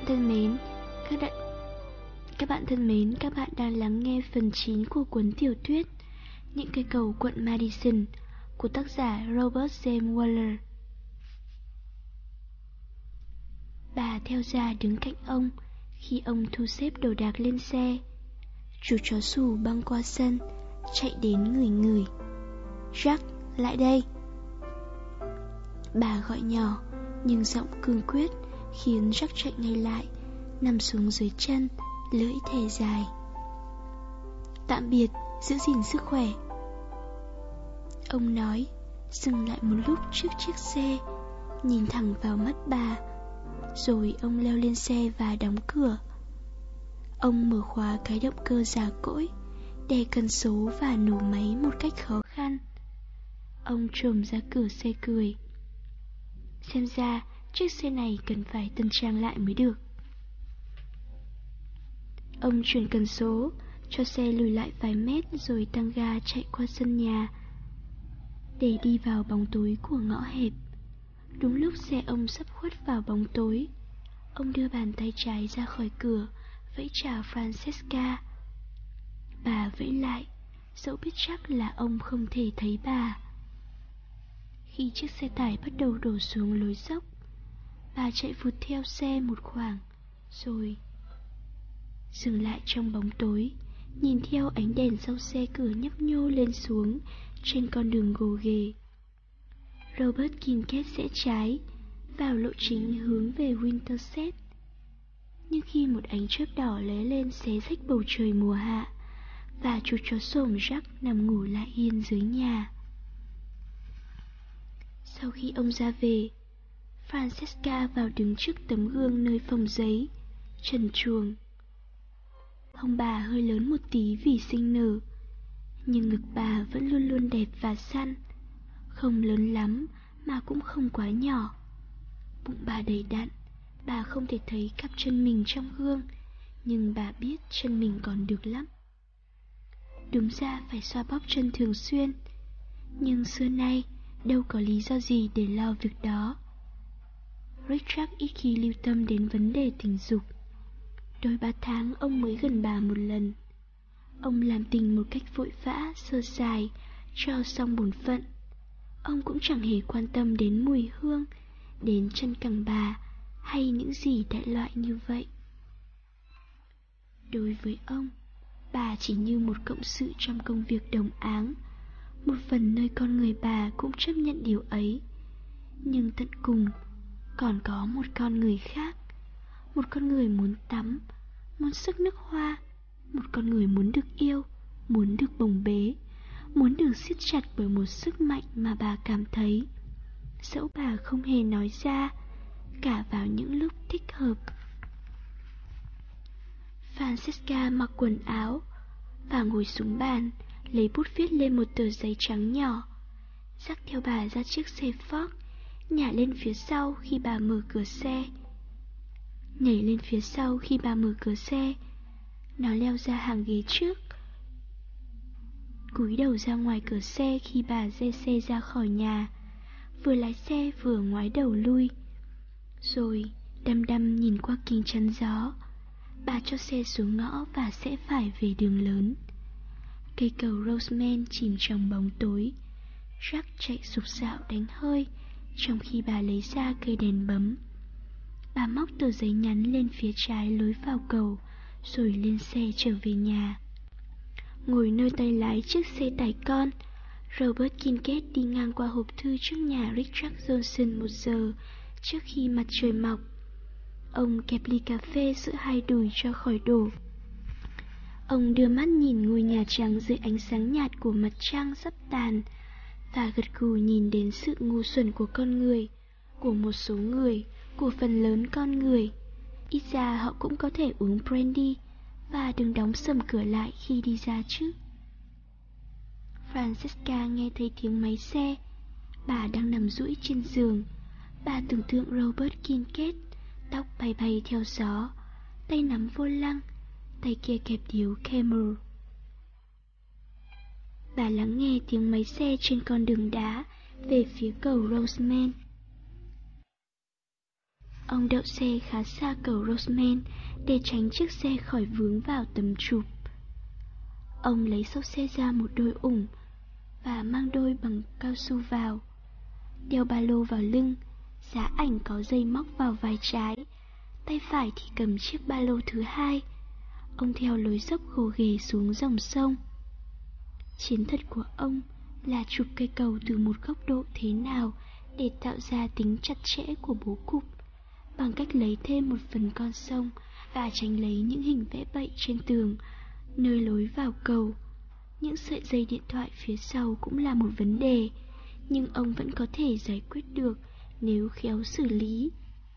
bạn thân mến, các bạn đang lắng nghe phần 9 của cuốn tiểu thuyết Những cây cầu quận Madison của tác giả Robert James Waller. Bà theo ra đứng cạnh ông khi ông thu xếp đồ đạc lên xe. Chú chó sủ băng qua sân, chạy đến ngửi. Jack, lại đây. Bà gọi nhỏ, nhưng giọng cương quyết khiến Jack chạy ngay lại, nằm xuống dưới chân, lưỡi thè dài. Tạm biệt, giữ gìn sức khỏe. Ông nói, dừng lại một lúc trước chiếc xe, nhìn thẳng vào mắt bà. Rồi ông leo lên xe và đóng cửa. Ông mở khóa cái động cơ già cỗi, đè cần số và nổ máy một cách khó khăn. Ông trồm ra cửa xe cười. Xem ra chiếc xe này cần phải tân trang lại mới được. Ông chuyển cần số, cho xe lùi lại vài mét rồi tăng ga chạy qua sân nhà để đi vào bóng tối của ngõ hẹp. Đúng lúc xe ông sắp khuất vào bóng tối, ông đưa bàn tay trái ra khỏi cửa, vẫy chào Francesca. Bà vẫy lại, dẫu biết chắc là ông không thể thấy bà. Khi chiếc xe tải bắt đầu đổ xuống lối dốc, bà chạy vụt theo xe một khoảng, rồi dừng lại trong bóng tối, nhìn theo ánh đèn sau xe cửa nhấp nhô lên xuống trên con đường gồ ghề. Robert Kincaid rẽ trái vào lộ chính hướng về Winterset. Nhưng khi một ánh chớp đỏ lóe lên xé rách bầu trời mùa hạ, và chú chó xổm Jack nằm ngủ lại yên dưới nhà. Sau khi ông ra về, Francesca vào đứng trước tấm gương nơi phòng giấy, trần truồng. Hông bà hơi lớn một tí vì sinh nở, nhưng ngực bà vẫn luôn luôn đẹp và săn, không lớn lắm mà cũng không quá nhỏ. Bụng bà đầy đặn, bà không thể thấy cặp chân mình trong gương, nhưng bà biết chân mình còn được lắm. Đúng ra phải xoa bóp chân thường xuyên, nhưng xưa nay đâu có lý do gì để lo việc đó. Richard ít khi lưu tâm đến vấn đề tình dục. Đôi 3 tháng ông mới gần bà một lần. Ông làm tình một cách vội vã, sơ sài, cho xong bổn phận. Ông cũng chẳng hề quan tâm đến mùi hương, đến chân cẳng bà, hay những gì đại loại như vậy. Đối với ông, bà chỉ như một cộng sự trong công việc đồng áng. Một phần nơi con người bà cũng chấp nhận điều ấy. Nhưng tận cùng còn có một con người khác. Một con người muốn tắm, muốn sức nước hoa. Một con người muốn được yêu, muốn được bồng bế, muốn được siết chặt bởi một sức mạnh mà bà cảm thấy, dẫu bà không hề nói ra, cả vào những lúc thích hợp. Francesca mặc quần áo và ngồi xuống bàn, lấy bút viết lên một tờ giấy trắng nhỏ. Dắt theo bà ra chiếc xe Ford, nhảy lên phía sau khi bà mở cửa xe. Nó leo ra hàng ghế trước, cúi đầu ra ngoài cửa xe khi bà dê xe ra khỏi nhà, vừa lái xe vừa ngoái đầu lui. Rồi đăm đăm nhìn qua kính chắn gió, bà cho xe xuống ngõ và sẽ phải về đường lớn. Cây cầu Roseman chìm trong bóng tối. Jack chạy sục sạo đánh hơi, trong khi bà lấy ra cây đèn bấm. Bà móc tờ giấy nhắn lên phía trái lối vào cầu, rồi lên xe trở về nhà. Ngồi nơi tay lái chiếc xe tải con, Robert Kincaid đi ngang qua hộp thư trước nhà Richard Johnson 1 giờ trước khi mặt trời mọc. Ông kẹp ly cà phê giữa hai đùi cho khỏi đổ. Ông đưa mắt nhìn ngôi nhà trắng dưới ánh sáng nhạt của mặt trăng sắp tàn, và gật gù nhìn đến sự ngu xuẩn của con người, của một số người, của phần lớn con người. Ít ra họ cũng có thể uống brandy và đừng đóng sầm cửa lại khi đi ra chứ. Francesca nghe thấy tiếng máy xe. Bà đang nằm duỗi trên giường. Bà tưởng tượng Robert Kincaid, tóc bay bay theo gió, tay nắm vô lăng, tay kia kẹp điếu Camel. Bà lắng nghe tiếng máy xe trên con đường đá về phía cầu Roseman. Ông đậu xe khá xa cầu Roseman để tránh chiếc xe khỏi vướng vào tấm chụp. Ông lấy xốc xe ra một đôi ủng và mang đôi bằng cao su vào, đeo ba lô vào lưng, giá ảnh có dây móc vào vai trái, tay phải thì cầm chiếc ba lô thứ hai. Ông theo lối dốc gồ ghề xuống dòng sông. Chiến thuật của ông là chụp cây cầu từ một góc độ thế nào để tạo ra tính chặt chẽ của bố cục, bằng cách lấy thêm một phần con sông và tránh lấy những hình vẽ bậy trên tường nơi lối vào cầu. Những sợi dây điện thoại phía sau cũng là một vấn đề, nhưng ông vẫn có thể giải quyết được nếu khéo xử lý.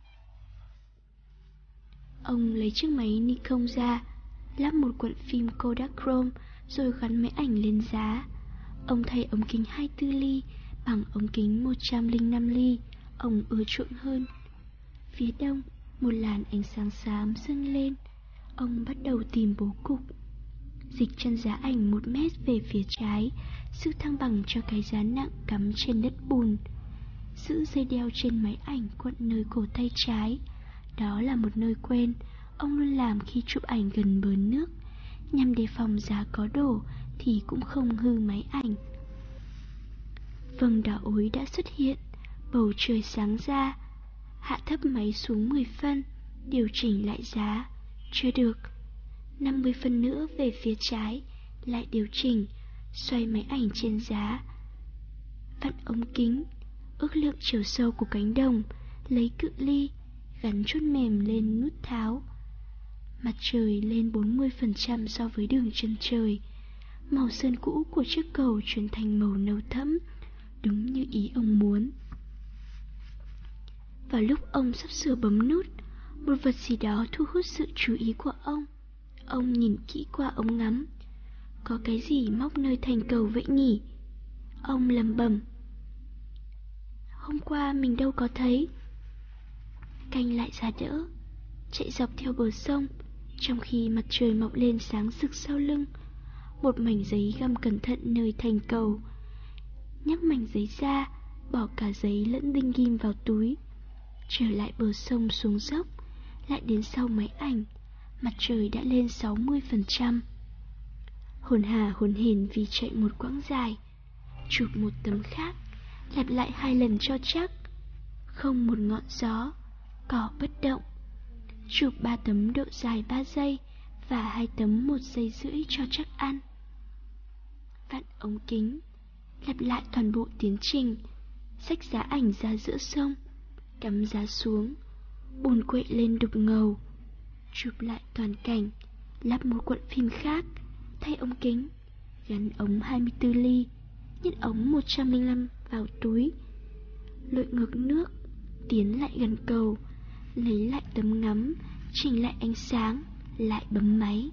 Ông lấy chiếc máy Nikon ra, lắp một cuộn phim Kodachrome rồi gắn máy ảnh lên giá. Ông thay ống kính 24 ly bằng ống kính 105 ly, ông ưa chuộng hơn. Phía đông, một làn ánh sáng xám dâng lên. Ông bắt đầu tìm bố cục. Dịch chân giá ảnh 1 mét về phía trái, giữ thăng bằng cho cái giá nặng cắm trên đất bùn. Giữ dây đeo trên máy ảnh quận nơi cổ tay trái. Đó là một nơi quen, ông luôn làm khi chụp ảnh gần bờ nước, nhằm đề phòng giá có đổ thì cũng không hư máy ảnh. Vầng đỏ ối đã xuất hiện, bầu trời sáng ra. Hạ thấp máy xuống 10 phân, điều chỉnh lại giá. Chưa được. 50 phân nữa về phía trái, lại điều chỉnh, xoay máy ảnh trên giá. Vặn ống kính, ước lượng chiều sâu của cánh đồng, lấy cự ly, gắn chốt mềm lên nút tháo. Mặt trời lên 40% so với đường chân trời. Màu sơn cũ của chiếc cầu chuyển thành màu nâu thẫm, đúng như ý ông muốn. Vào lúc ông sắp sửa bấm nút, một vật gì đó thu hút sự chú ý của ông. Ông nhìn kỹ qua ống ngắm. Có cái gì móc nơi thành cầu vậy nhỉ? Ông lẩm bẩm. Hôm qua mình đâu có thấy. Canh lại giá đỡ, chạy dọc theo bờ sông, trong khi mặt trời mọc lên sáng rực sau lưng. Một mảnh giấy găm cẩn thận nơi thành cầu. Nhắc mảnh giấy ra, bỏ cả giấy lẫn đinh ghim vào túi. Trở lại bờ sông xuống dốc, lại đến sau máy ảnh. Mặt trời đã lên 60%. Hồn hả hồn hển vì chạy một quãng dài. Chụp một tấm khác, lặp lại 2 lần cho chắc. Không một ngọn gió, cỏ bất động. Chụp 3 tấm độ dài 3 giây và 2 tấm 1,5 giây cho chắc ăn. Vặn ống kính, lặp lại toàn bộ tiến trình. Xách giá ảnh ra giữa sông, cắm giá xuống, bùn quậy lên đục ngầu. Chụp lại toàn cảnh, lắp một cuộn phim khác, thay ống kính, gắn ống 24 ly, nhét ống 105 vào túi. Lội ngược nước, tiến lại gần cầu, lấy lại tấm ngắm, chỉnh lại ánh sáng, lại bấm máy.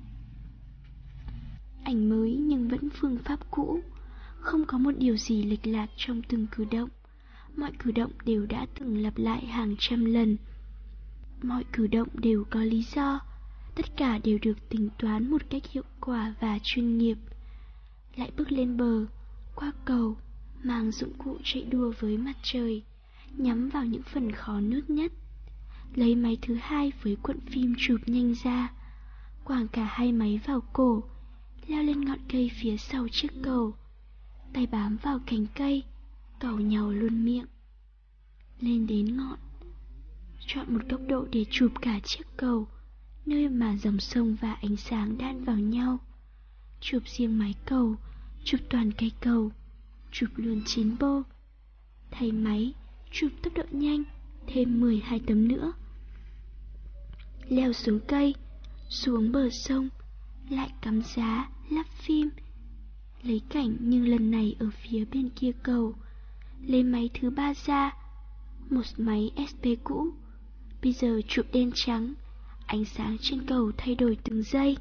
Ảnh mới nhưng vẫn phương pháp cũ, không có một điều gì lệch lạc trong từng cử động. Mọi cử động đều đã từng lặp lại hàng trăm lần. Mọi cử động đều có lý do, tất cả đều được tính toán một cách hiệu quả và chuyên nghiệp. Lại bước lên bờ, qua cầu, mang dụng cụ chạy đua với mặt trời, nhắm vào những phần khó nuốt nhất. Lấy máy thứ hai với cuộn phim chụp nhanh ra, quàng cả 2 máy vào cổ, leo lên ngọn cây phía sau chiếc cầu. Tay bám vào cành cây, càu nhàu luôn miệng. Lên đến ngọn, chọn một góc độ để chụp cả chiếc cầu, nơi mà dòng sông và ánh sáng đan vào nhau. Chụp riêng mái cầu, chụp toàn cây cầu, chụp luôn 9 bô. Thay máy, chụp tốc độ nhanh, thêm 12 tấm nữa. Leo xuống cây, xuống bờ sông, lại cắm giá, lắp phim. Lấy cảnh nhưng lần này ở phía bên kia cầu. Lấy máy thứ 3 ra, một máy SP cũ. Bây giờ chụp đen trắng, ánh sáng trên cầu thay đổi từng giây.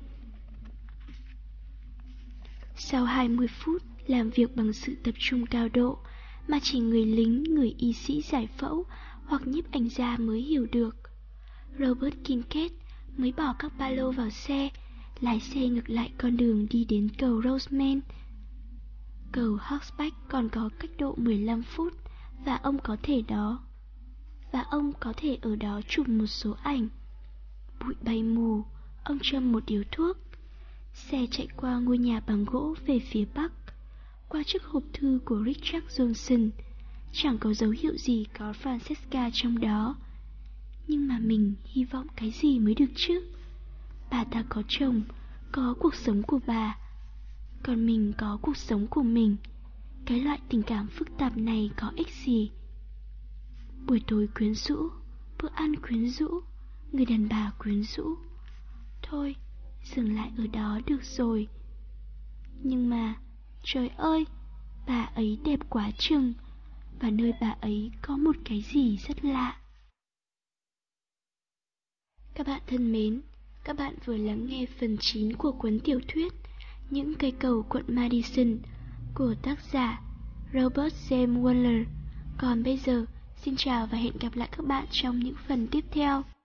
Sau 20 phút làm việc bằng sự tập trung cao độ mà chỉ người lính, người y sĩ giải phẫu hoặc nhiếp ảnh gia mới hiểu được, Robert Kincaid mới bỏ các ba lô vào xe, lái xe ngược lại con đường đi đến cầu Roseman. Cầu Horseback còn có cách độ 15 phút và ông có thể đó. và ông có thể ở đó chụp một số ảnh. Bụi bay mù, ông châm một điếu thuốc. Xe chạy qua ngôi nhà bằng gỗ về phía bắc, qua chiếc hộp thư của Richard Johnson. Chẳng có dấu hiệu gì có Francesca trong đó. Nhưng mà mình hy vọng cái gì mới được chứ? Bà ta có chồng, có cuộc sống của bà, còn mình có cuộc sống của mình. Cái loại tình cảm phức tạp này có ích gì? Buổi tối quyến rũ, bữa ăn quyến rũ, người đàn bà quyến rũ. Thôi, dừng lại ở đó được rồi. Nhưng mà, trời ơi, bà ấy đẹp quá chừng, và nơi bà ấy có một cái gì rất lạ. Các bạn thân mến, các bạn vừa lắng nghe phần 9 của cuốn tiểu thuyết Những cây cầu quận Madison của tác giả Robert James Waller. Còn bây giờ, xin chào và hẹn gặp lại các bạn trong những phần tiếp theo.